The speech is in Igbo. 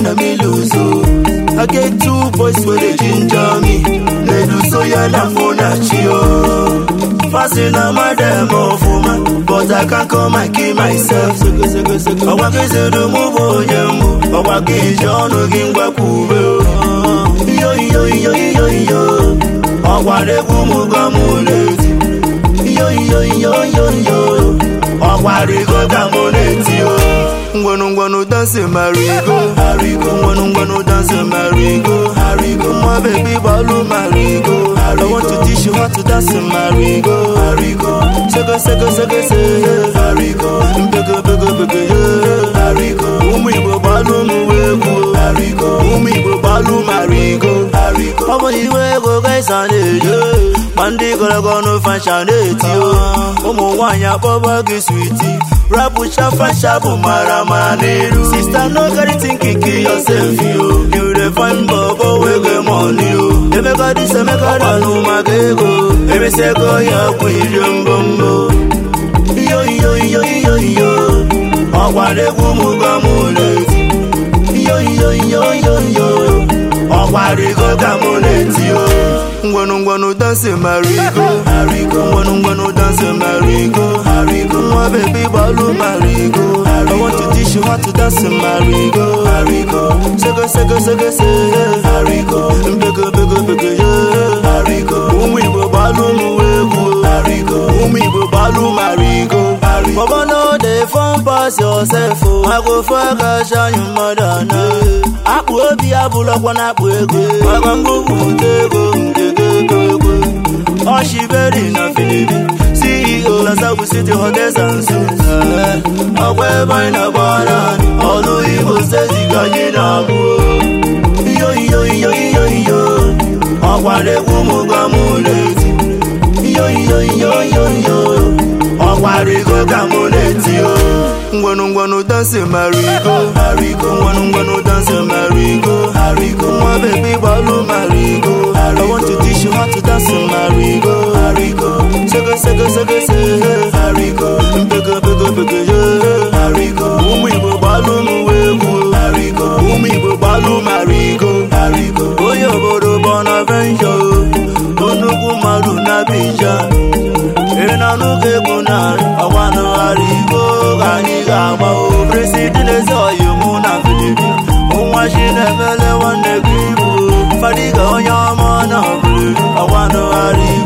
na me lose. I get 2 boys where they ginger me. They do so ya na fonachio. Passing on my demo for man, but I can't come and keep myself. I want to do move on you. I want to join again. Yo yo yo yo yo. I want to move on. Yo yo yo yo yo. I want to go down. Ngwanu dance marigo, harigo. Ngwanu dance marigo, harigo. My baby balu marigo, harigo. I want to teach you how to dance marigo, harigo. Sega, harigo. Bego, harigo. Umibo balu muwego, harigo. Umibo balu marigo, harigo. Papa iwego guys ane, Monday gonna fashion it yo. Omo wanya baba gi sweetie. Rabu shafa shabu mara maniru. Sister no carry thinking kill yourself yo. You the fine bobo we get money yo. You make a this make a that no magego. Every say go ya kwirim bombo. Yo yo yo yo yo. Awade gumuga muleti. Yo yo yo yo yo. Awade go gamuleti yo. Ngwanu dance marigo, harigo. Ngwanu dance marigo, harigo. My baby balu marigo, harigo. I want to teach you how to dance marigo, harigo. Sega, harigo. Bego, yeah, harigo. Umibo balu muwego, harigo. Umibo balu marigo, harigo. Baba no dey fun pass yourself, oh. I go fuck a shine your mother now. Aku obi abulokwa na akpu ego. Wagangu mutego. Oh, she very na Philippine CEO, Lasabu City Hotels and Suits. I wear mine a banana. All the evil says he got it up. Yo, yo, yo, yo, yo. I want a woman gamuleti. Yo, yo, yo, yo, yo. I want to go gamuleti. Ngwanu dance marigo, harigo. Ngwanu dance marigo, harigo. My baby balu marigo, harigo. I want to teach you how to dance marigo, harigo. Sega, harigo. Bego, yeah, harigo. Umibo balu muwego, harigo. Umibo balu marigo, harigo. Oyo bodo bonaventure, onugu maru na bija. Ena nuke kunari, awano harigo. Ganigama o president is all you muna Philippine. Umashine vele wane gribu. Fadiga onyama na blue. I wanna harigo.